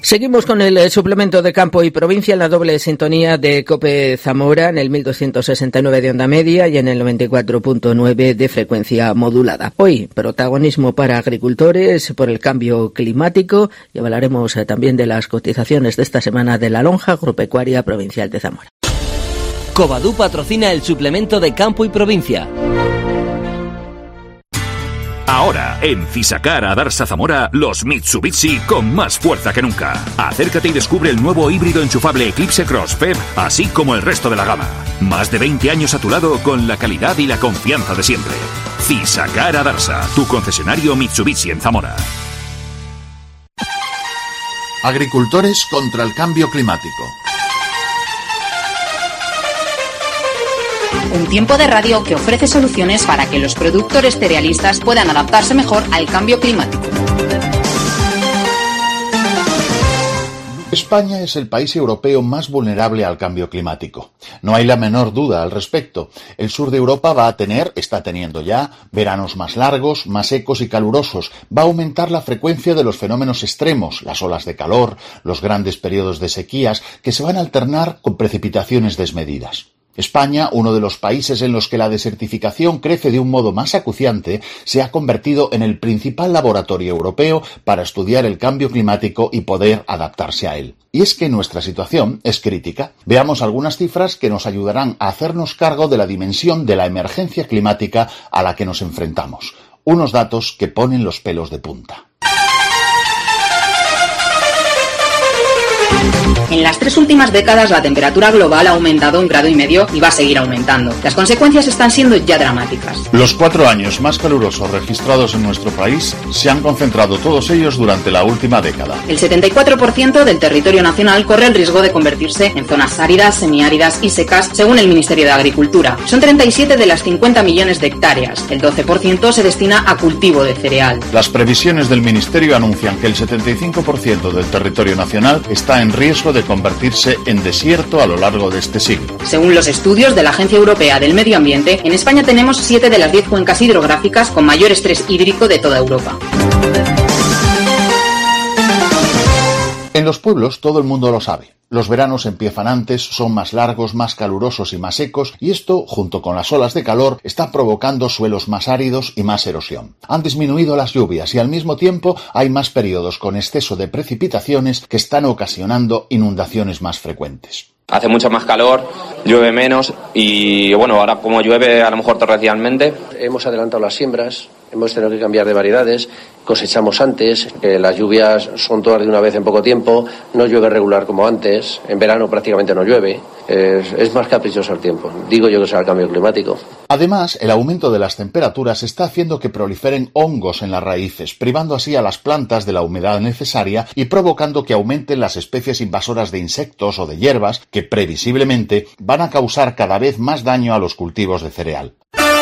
Seguimos con el suplemento de Campo y Provincia en la doble sintonía de COPE Zamora en el 1269 de onda media y en el 94.9 de frecuencia modulada. Hoy, protagonismo para agricultores por el cambio climático, y hablaremos también de las cotizaciones de esta semana de la lonja agropecuaria provincial de Zamora. Covadú patrocina el suplemento de Campo y Provincia. Ahora, en Fisacar Adarsa Zamora, los Mitsubishi con más fuerza que nunca. Acércate y descubre el nuevo híbrido enchufable Eclipse Cross FEV, así como el resto de la gama. Más de 20 años a tu lado con la calidad y la confianza de siempre. Fisacar Adarsa, tu concesionario Mitsubishi en Zamora. Agricultores contra el cambio climático. Un tiempo de radio que ofrece soluciones para que los productores cerealistas puedan adaptarse mejor al cambio climático. España es el país europeo más vulnerable al cambio climático. No hay la menor duda al respecto. El sur de Europa está teniendo ya, veranos más largos, más secos y calurosos. Va a aumentar la frecuencia de los fenómenos extremos, las olas de calor, los grandes periodos de sequías, que se van a alternar con precipitaciones desmedidas. España, uno de los países en los que la desertificación crece de un modo más acuciante, se ha convertido en el principal laboratorio europeo para estudiar el cambio climático y poder adaptarse a él. Y es que nuestra situación es crítica. Veamos algunas cifras que nos ayudarán a hacernos cargo de la dimensión de la emergencia climática a la que nos enfrentamos. Unos datos que ponen los pelos de punta. En las 3 últimas décadas la temperatura global ha aumentado 1,5 grados y va a seguir aumentando. Las consecuencias están siendo ya dramáticas. Los 4 años más calurosos registrados en nuestro país se han concentrado todos ellos durante la última década. El 74% del territorio nacional corre el riesgo de convertirse en zonas áridas, semiáridas y secas, según el Ministerio de Agricultura. Son 37 de las 50 millones de hectáreas. El 12% se destina a cultivo de cereal. Las previsiones del Ministerio anuncian que el 75% del territorio nacional está en riesgo de convertirse en desierto a lo largo de este siglo. Según los estudios de la Agencia Europea del Medio Ambiente, en España tenemos 7 de las 10 cuencas hidrográficas con mayor estrés hídrico de toda Europa. En los pueblos todo el mundo lo sabe. Los veranos empiezan antes, son más largos, más calurosos y más secos, y esto, junto con las olas de calor, está provocando suelos más áridos y más erosión. Han disminuido las lluvias y al mismo tiempo hay más periodos con exceso de precipitaciones que están ocasionando inundaciones más frecuentes. Hace mucho más calor, llueve menos y ahora como llueve a lo mejor torrencialmente. Hemos adelantado las siembras, hemos tenido que cambiar de variedades, cosechamos antes, las lluvias son todas de una vez en poco tiempo, no llueve regular como antes, en verano prácticamente no llueve, es más caprichoso el tiempo, digo yo que será el cambio climático. Además, el aumento de las temperaturas está haciendo que proliferen hongos en las raíces, privando así a las plantas de la humedad necesaria y provocando que aumenten las especies invasoras de insectos o de hierbas que previsiblemente van a causar cada vez más daño a los cultivos de cereal.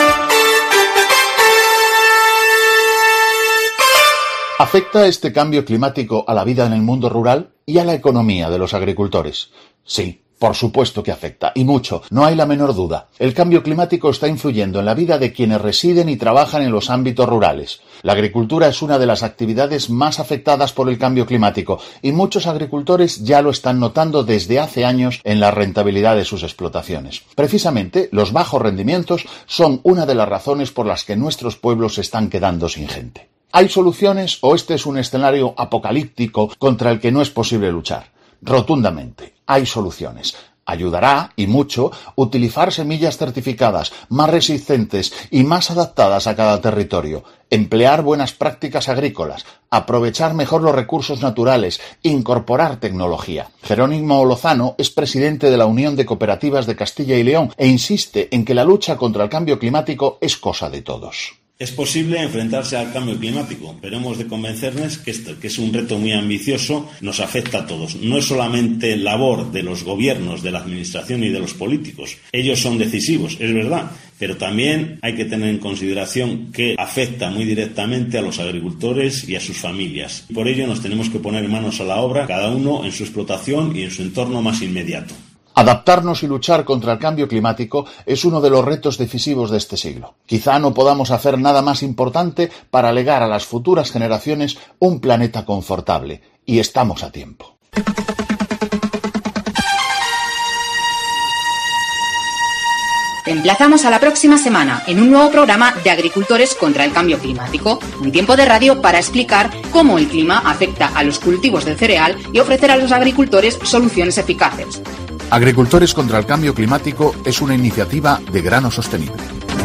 ¿Afecta este cambio climático a la vida en el mundo rural y a la economía de los agricultores? Sí, por supuesto que afecta, y mucho, no hay la menor duda. El cambio climático está influyendo en la vida de quienes residen y trabajan en los ámbitos rurales. La agricultura es una de las actividades más afectadas por el cambio climático, y muchos agricultores ya lo están notando desde hace años en la rentabilidad de sus explotaciones. Precisamente, los bajos rendimientos son una de las razones por las que nuestros pueblos se están quedando sin gente. ¿Hay soluciones o este es un escenario apocalíptico contra el que no es posible luchar? Rotundamente, hay soluciones. Ayudará, y mucho, utilizar semillas certificadas, más resistentes y más adaptadas a cada territorio, emplear buenas prácticas agrícolas, aprovechar mejor los recursos naturales, incorporar tecnología. Jerónimo Lozano es presidente de la Unión de Cooperativas de Castilla y León e insiste en que la lucha contra el cambio climático es cosa de todos. Es posible enfrentarse al cambio climático, pero hemos de convencernos que esto, que es un reto muy ambicioso, nos afecta a todos. No es solamente labor de los gobiernos, de la administración y de los políticos. Ellos son decisivos, es verdad, pero también hay que tener en consideración que afecta muy directamente a los agricultores y a sus familias. Por ello nos tenemos que poner manos a la obra, cada uno en su explotación y en su entorno más inmediato. Adaptarnos y luchar contra el cambio climático es uno de los retos decisivos de este siglo. Quizá no podamos hacer nada más importante para legar a las futuras generaciones un planeta confortable, y estamos a tiempo. Te emplazamos a la próxima semana en un nuevo programa de Agricultores contra el Cambio Climático, un tiempo de radio para explicar cómo el clima afecta a los cultivos del cereal y ofrecer a los agricultores soluciones eficaces. Agricultores contra el Cambio Climático es una iniciativa de Grano Sostenible.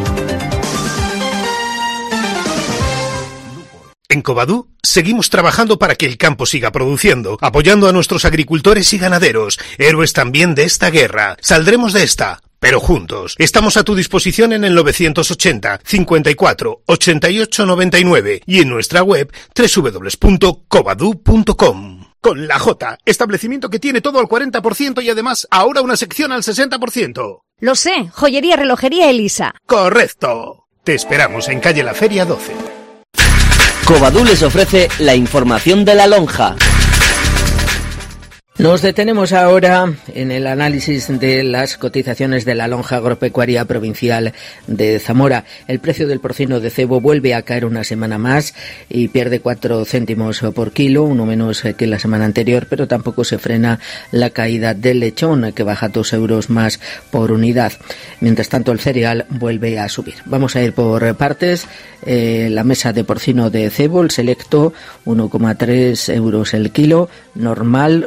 En Covadú seguimos trabajando para que el campo siga produciendo, apoyando a nuestros agricultores y ganaderos, héroes también de esta guerra. Saldremos de esta, pero juntos. Estamos a tu disposición en el 980 54 88 99 y en nuestra web www.covadú.com. Con La J, establecimiento que tiene todo al 40% y además ahora una sección al 60%. Lo sé, joyería, relojería Elisa. Correcto. Te esperamos en calle La Feria 12. Covadú les ofrece la información de la lonja. Nos detenemos ahora en el análisis de las cotizaciones de la lonja agropecuaria provincial de Zamora. El precio del porcino de cebo vuelve a caer una semana más y pierde 4 céntimos por kilo, uno menos que la semana anterior, pero tampoco se frena la caída del lechón, que baja 2 euros más por unidad. Mientras tanto, el cereal vuelve a subir. Vamos a ir por partes. La mesa de porcino de cebo, el selecto, 1,3 euros el kilo, normal,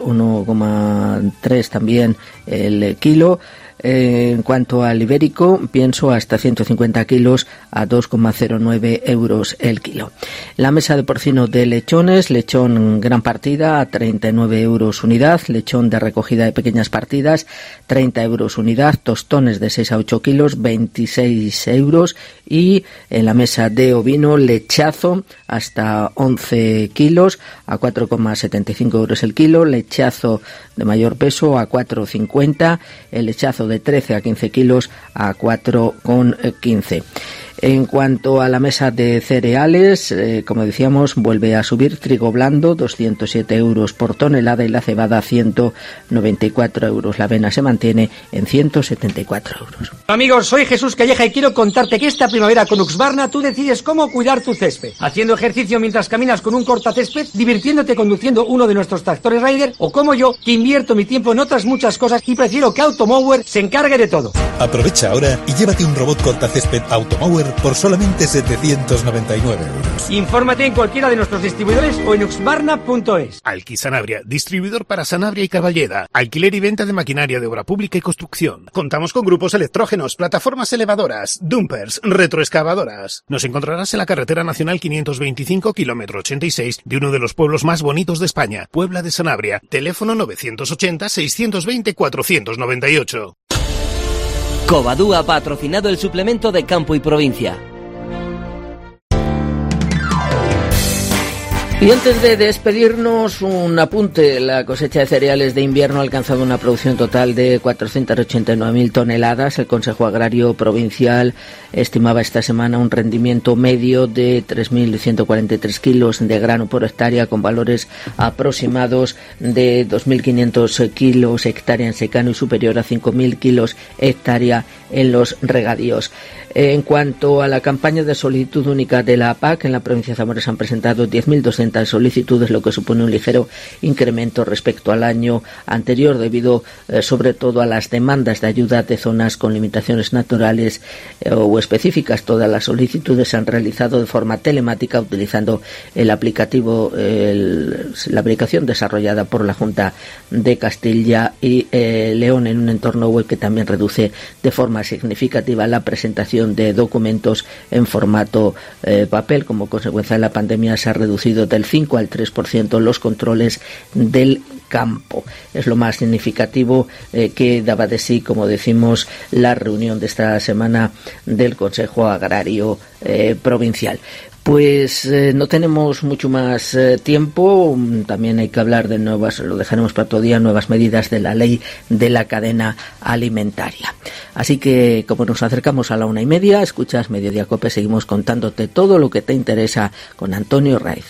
1,3 también el kilo. En cuanto al ibérico, pienso hasta 150 kilos a 2,09 euros el kilo. La mesa de porcino de lechones, lechón gran partida a 39 euros unidad, lechón de recogida de pequeñas partidas 30 euros unidad, tostones de 6 a 8 kilos 26 euros y en la mesa de ovino lechazo hasta 11 kilos a 4,75 euros el kilo, lechazo de mayor peso a 4,50, el lechazo de 13 a 15 kilos a 4,15. En cuanto a la mesa de cereales, como decíamos, vuelve a subir trigo blando, 207 euros por tonelada y la cebada 194 euros. La avena se mantiene en 174 euros. Amigos, soy Jesús Calleja y quiero contarte que esta primavera con Husqvarna tú decides cómo cuidar tu césped. Haciendo ejercicio mientras caminas con un cortacésped, divirtiéndote conduciendo uno de nuestros tractores Raider o como yo, que invierto mi tiempo en otras muchas cosas y prefiero que Automower se encargue de todo. Aprovecha ahora y llévate un robot cortacésped Automower por solamente 799 euros. Infórmate en cualquiera de nuestros distribuidores o en husqvarna.es. Alqui Sanabria, distribuidor para Sanabria y Carballeda. Alquiler y venta de maquinaria de obra pública y construcción. Contamos con grupos electrógenos, plataformas elevadoras, dumpers, retroexcavadoras. Nos encontrarás en la carretera nacional 525, kilómetro 86, de uno de los pueblos más bonitos de España, Puebla de Sanabria. Teléfono 980 620 498. Covadú ha patrocinado el suplemento de Campo y Provincia. Y antes de despedirnos, un apunte. La cosecha de cereales de invierno ha alcanzado una producción total de 489.000 toneladas. El Consejo Agrario Provincial estimaba esta semana un rendimiento medio de 3.143 kilos de grano por hectárea, con valores aproximados de 2.500 kilos hectárea en secano y superior a 5.000 kilos hectárea en los regadíos. En cuanto a la campaña de solicitud única de la PAC, en la provincia de Zamora se han presentado 10.200 solicitudes, lo que supone un ligero incremento respecto al año anterior, debido sobre todo a las demandas de ayuda de zonas con limitaciones naturales o específicas. Todas las solicitudes se han realizado de forma telemática utilizando el aplicativo, la aplicación desarrollada por la Junta de Castilla y León, en un entorno web que también reduce de forma significativa la presentación de documentos en formato papel. Como consecuencia de la pandemia se ha reducido del 5 al 3% los controles del campo. Es lo más significativo que daba de sí, como decimos, la reunión de esta semana del Consejo Agrario Provincial. Pues no tenemos mucho más tiempo. También hay que hablar de nuevas, lo dejaremos para otro día, nuevas medidas de la ley de la cadena alimentaria. Así que, como nos acercamos a la 1:30, escuchas Mediodía Cope, seguimos contándote todo lo que te interesa con Antonio Raiz.